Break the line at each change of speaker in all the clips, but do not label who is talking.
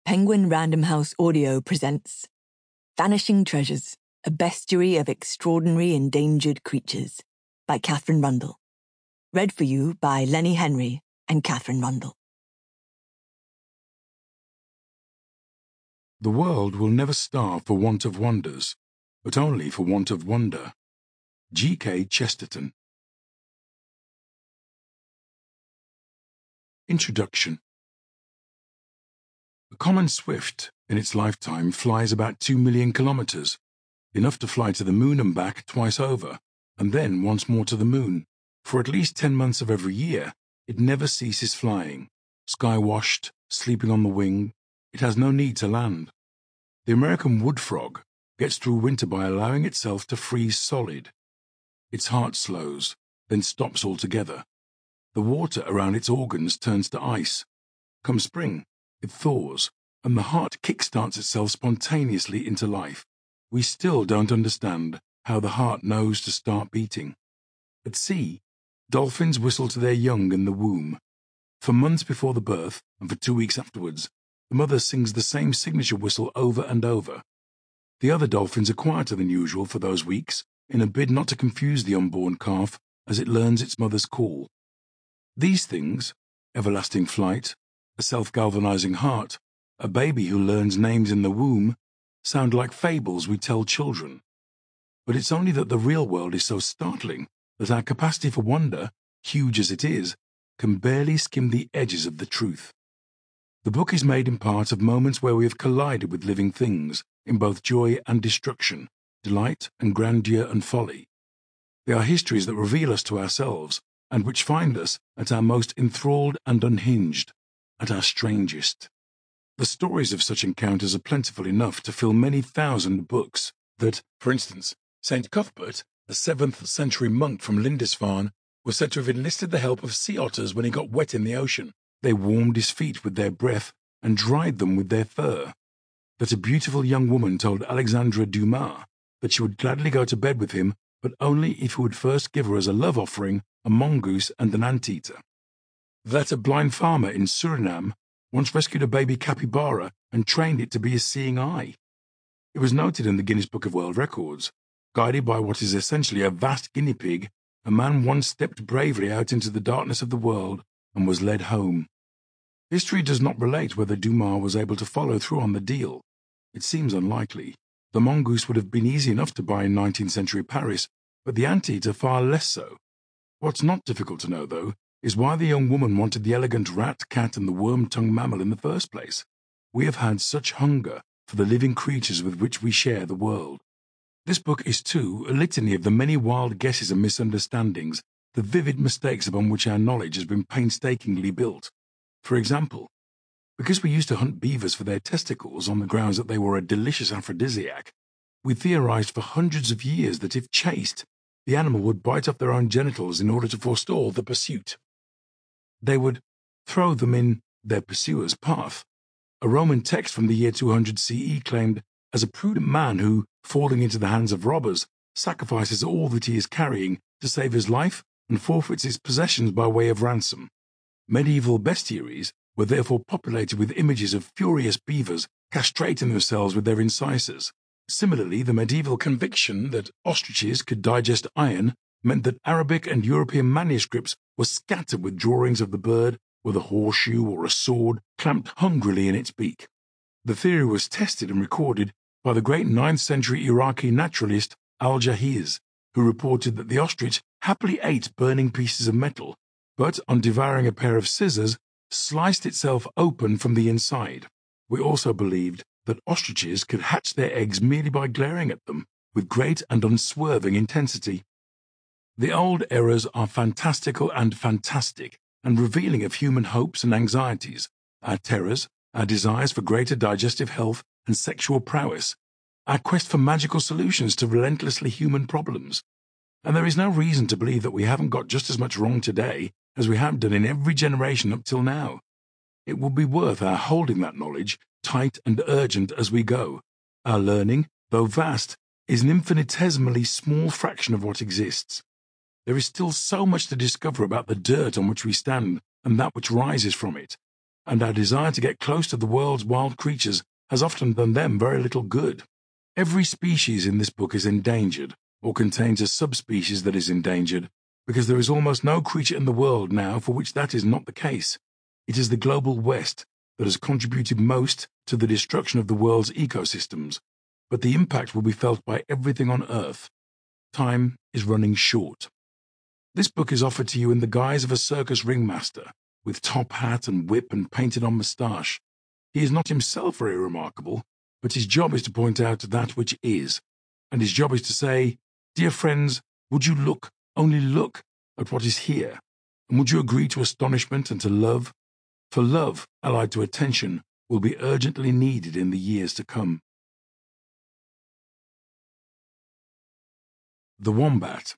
Penguin Random House Audio presents Vanishing Treasures, a Bestiary of Extraordinary Endangered Creatures by Catherine Rundell. Read for you by Lenny Henry and Catherine Rundell.
The world will never starve for want of wonders, but only for want of wonder. G.K. Chesterton. Introduction. The common swift, in its lifetime, flies about 2 million kilometers, enough to fly to the moon and back twice over, and then once more to the moon. For at least 10 months of every year, it never ceases flying. Sky-washed, sleeping on the wing, it has no need to land. The American wood frog gets through winter by allowing itself to freeze solid. Its heart slows, then stops altogether. The water around its organs turns to ice. Come spring, it thaws, and the heart kickstarts itself spontaneously into life. We still don't understand how the heart knows to start beating. At sea, dolphins whistle to their young in the womb. For months before the birth, and for 2 weeks afterwards, the mother sings the same signature whistle over and over. The other dolphins are quieter than usual for those weeks, in a bid not to confuse the unborn calf as it learns its mother's call. These things, everlasting flight, a self-galvanizing heart, a baby who learns names in the womb, sound like fables we tell children. But it's only that the real world is so startling that our capacity for wonder, huge as it is, can barely skim the edges of the truth. The book is made in part of moments where we have collided with living things, in both joy and destruction, delight and grandeur and folly. They are histories that reveal us to ourselves, and which find us at our most enthralled and unhinged, at our strangest. The stories of such encounters are plentiful enough to fill many thousand books. That, for instance, St. Cuthbert, a 7th century monk from Lindisfarne, was said to have enlisted the help of sea otters when he got wet in the ocean. They warmed his feet with their breath and dried them with their fur. That a beautiful young woman told Alexandre Dumas that she would gladly go to bed with him, but only if he would first give her as a love offering a mongoose and an anteater. That a blind farmer in Suriname once rescued a baby capybara and trained it to be a seeing eye. It was noted in the Guinness Book of World Records. Guided by what is essentially a vast guinea pig, a man once stepped bravely out into the darkness of the world and was led home. History does not relate whether Dumas was able to follow through on the deal. It seems unlikely. The mongoose would have been easy enough to buy in 19th century Paris, but the anteater far less so. What's not difficult to know, though, is why the young woman wanted the elegant rat, cat, and the worm-tongued mammal in the first place. We have had such hunger for the living creatures with which we share the world. This book is, too, a litany of the many wild guesses and misunderstandings, the vivid mistakes upon which our knowledge has been painstakingly built. For example, because we used to hunt beavers for their testicles on the grounds that they were a delicious aphrodisiac, we theorized for hundreds of years that if chased, the animal would bite off their own genitals in order to forestall the pursuit. They would throw them in their pursuer's path. A Roman text from the year 200 CE claimed, as a prudent man who, falling into the hands of robbers, sacrifices all that he is carrying to save his life and forfeits his possessions by way of ransom. Medieval bestiaries were therefore populated with images of furious beavers castrating themselves with their incisors. Similarly, the medieval conviction that ostriches could digest iron meant that Arabic and European manuscripts were scattered with drawings of the bird with a horseshoe or a sword clamped hungrily in its beak. The theory was tested and recorded by the great 9th century Iraqi naturalist Al-Jahiz, who reported that the ostrich happily ate burning pieces of metal, but on devouring a pair of scissors, sliced itself open from the inside. We also believed that ostriches could hatch their eggs merely by glaring at them with great and unswerving intensity. The old errors are fantastical and fantastic, and revealing of human hopes and anxieties, our terrors, our desires for greater digestive health and sexual prowess, our quest for magical solutions to relentlessly human problems. And there is no reason to believe that we haven't got just as much wrong today as we have done in every generation up till now. It would be worth our holding that knowledge tight and urgent as we go. Our learning, though vast, is an infinitesimally small fraction of what exists. There is still so much to discover about the dirt on which we stand and that which rises from it. and our desire to get close to the world's wild creatures has often done them very little good. Every species in this book is endangered, or contains a subspecies that is endangered, because there is almost no creature in the world now for which that is not the case. It is the global West that has contributed most to the destruction of the world's ecosystems, but the impact will be felt by everything on Earth. Time is running short. This book is offered to you in the guise of a circus ringmaster, with top hat and whip and painted-on moustache. He is not himself very remarkable, but his job is to point out that which is, and his job is to say, "Dear friends, would you look, only look, at what is here, and would you agree to astonishment and to love? For love, allied to attention, will be urgently needed in the years to come." The Wombat.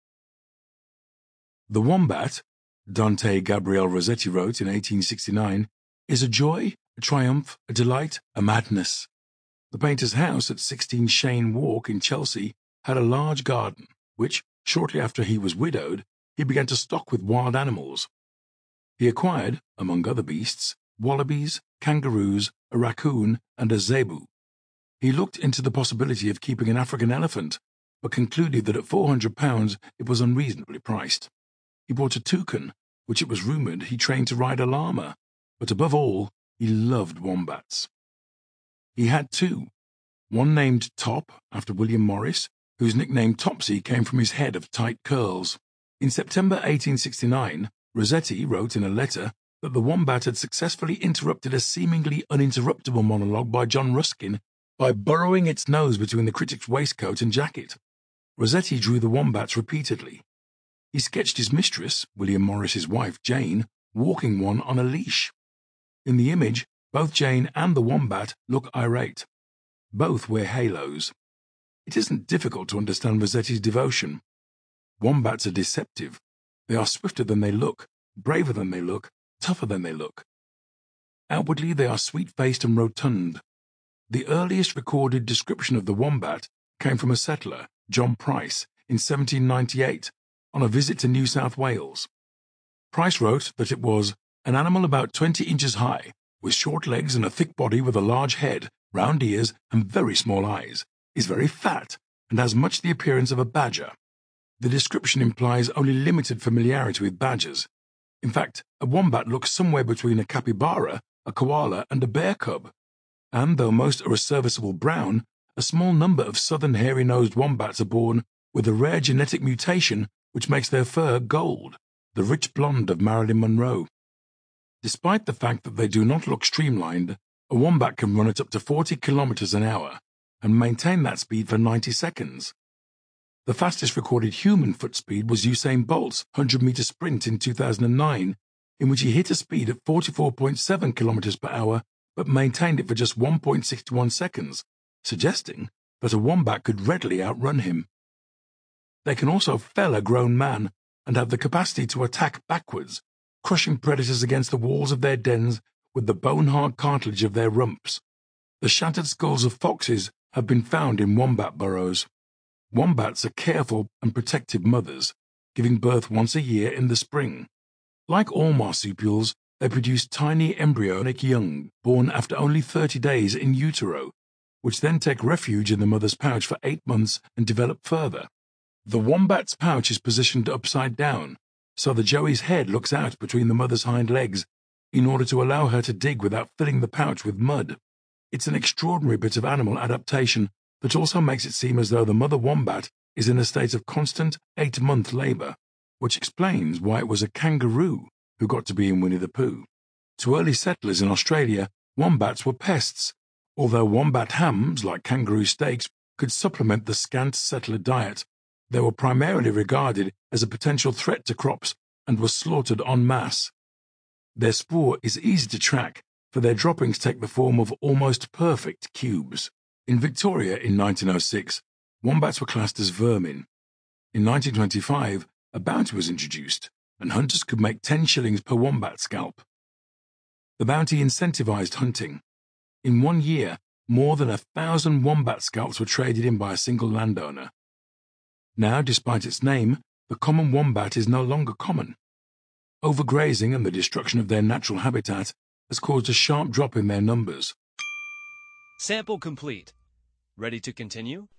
The Wombat, Dante Gabriel Rossetti wrote in 1869, is a joy, a triumph, a delight, a madness. The painter's house at 16 Cheyne Walk in Chelsea had a large garden, which, shortly after he was widowed, he began to stock with wild animals. He acquired, among other beasts, wallabies, kangaroos, a raccoon, and a zebu. He looked into the possibility of keeping an African elephant, but concluded that at £400 it was unreasonably priced. He bought a toucan, which it was rumoured he trained to ride a llama, but above all, he loved wombats. He had two, one named Top, after William Morris, whose nickname Topsy came from his head of tight curls. In September 1869, Rossetti wrote in a letter that the wombat had successfully interrupted a seemingly uninterruptible monologue by John Ruskin by burrowing its nose between the critic's waistcoat and jacket. Rossetti drew the wombats repeatedly. He sketched his mistress, William Morris's wife, Jane, walking one on a leash. In the image, both Jane and the wombat look irate. Both wear halos. It isn't difficult to understand Rossetti's devotion. Wombats are deceptive. They are swifter than they look, braver than they look, tougher than they look. Outwardly they are sweet-faced and rotund. The earliest recorded description of the wombat came from a settler, John Price, in 1798, on a visit to New South Wales. Price wrote that it was an animal about 20 inches high, with short legs and a thick body with a large head, round ears, and very small eyes, is very fat, and has much the appearance of a badger. The description implies only limited familiarity with badgers. In fact, a wombat looks somewhere between a capybara, a koala, and a bear cub. And though most are a serviceable brown, a small number of southern hairy-nosed wombats are born with a rare genetic mutation which makes their fur gold, the rich blonde of Marilyn Monroe. Despite the fact that they do not look streamlined, a wombat can run at up to 40 kilometers an hour and maintain that speed for 90 seconds. The fastest recorded human foot speed was Usain Bolt's 100-meter sprint in 2009, in which he hit a speed of 44.7 kilometers per hour but maintained it for just 1.61 seconds, suggesting that a wombat could readily outrun him. They can also fell a grown man and have the capacity to attack backwards, crushing predators against the walls of their dens with the bone-hard cartilage of their rumps. The shattered skulls of foxes have been found in wombat burrows. Wombats are careful and protective mothers, giving birth once a year in the spring. Like all marsupials, they produce tiny embryonic young, born after only 30 days in utero, which then take refuge in the mother's pouch for 8 months and develop further. The wombat's pouch is positioned upside down, so the joey's head looks out between the mother's hind legs in order to allow her to dig without filling the pouch with mud. It's an extraordinary bit of animal adaptation that also makes it seem as though the mother wombat is in a state of constant 8-month labor, which explains why it was a kangaroo who got to be in Winnie the Pooh. To early settlers in Australia, wombats were pests, although wombat hams, like kangaroo steaks, could supplement the scant settler diet. They were primarily regarded as a potential threat to crops and were slaughtered en masse. Their spoor is easy to track, for their droppings take the form of almost perfect cubes. In Victoria in 1906, wombats were classed as vermin. In 1925, a bounty was introduced, and hunters could make 10 shillings per wombat scalp. The bounty incentivized hunting. In 1 year, more than 1,000 wombat scalps were traded in by a single landowner. Now, despite its name, the common wombat is no longer common. Overgrazing and the destruction of their natural habitat has caused a sharp drop in their numbers.
Sample complete. Ready to continue?